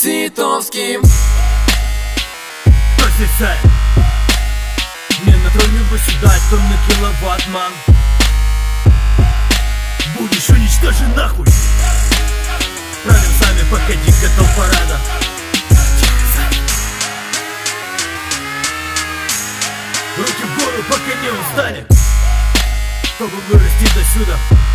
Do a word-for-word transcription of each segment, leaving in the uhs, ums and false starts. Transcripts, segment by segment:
Титовским. Кто здесь царь? Не на троне выседать, кто на киловатт, ман. Будешь уничтожен нахуй. Правим сами, погоди, готов парада. Руки в гору, пока не устали, чтобы вырасти до сюда.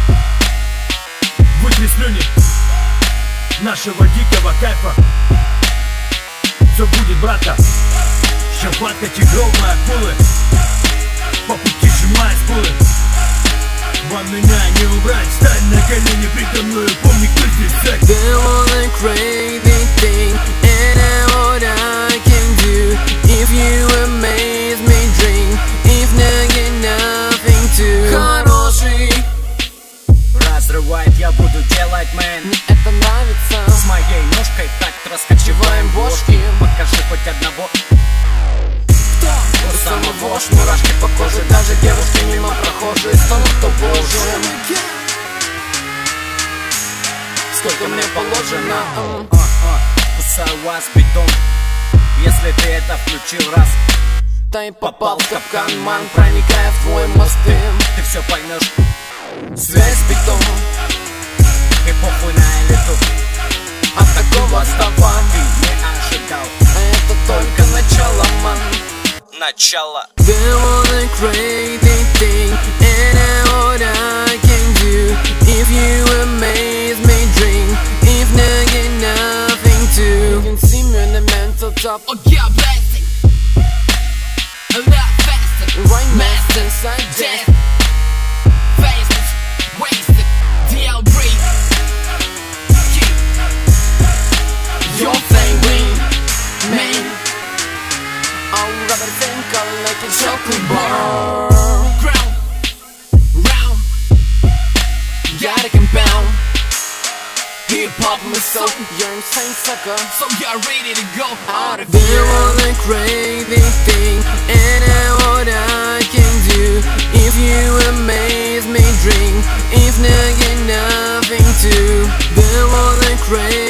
Вытри слюни нашего дикого кайфа. Все будет, братка. Щелбатка тигровая акулы, по пути сжимая скулы. Вам меня не убрать, стань на колени предо мною, помни, кто здесь царь. There was a crazy thing, and I what I can do. If you amaze me, drink. If not, get nothing to. Хороший. Разрывает, я буду делать, мэн. Мне это нравится. С моей ножкой так раскачиваем бошки. Покажи хоть одного. Кто? У самого ж мурашки по коже. Даже девушки мимо прохожие станут то боже. Сколько мне положено? а, а, Кусаю вас бетон. Если ты это включил раз, Ты попал в капкан, ман, проникая в твой мосты. ты все поймешь. Связь с бетоном. И похуй на элиту. От такого стопа Ты не ожидал. а это только начало, ман. Начало. There was a crazy thing, and I what I can do. If you amaze me, drink. If not, get nothing to. You can see me on the mental top. Oh yeah, blasting a lot faster. Right master inside Death, death. faceless, wasted. D L breathe. Your thing, wing, man. I'm rubber thinker like a chocolate bar. Ground, round. Gotta compound. Hip hop my soul. You're insane sucker. So y'all ready to go out of There here? was a crazy thing, and I what I can do. If you amaze me, drink. If not, get nothing to. There was a crazy